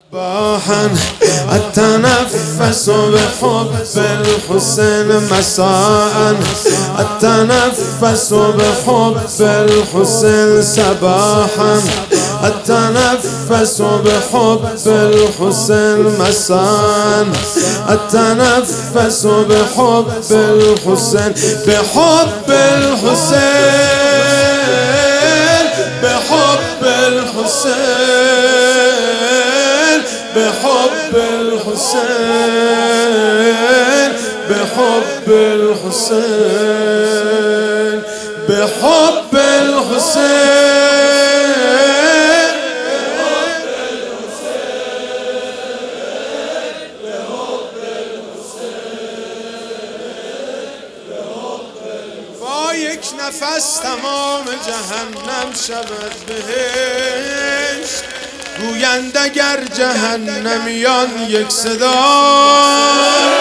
صباحا التنفس بحب الحسين، مساء التنفس بحب الحسين، صباحا التنفس بحب الحسين، مساء التنفس بحب الحسين، بحب الحسين، بحب الحسين، بحب الحسين، بحب الحسين، بحب الحسين، با یک نفس تمام جهنم شود بهشت، گویند اگر جهنمیان یک صدا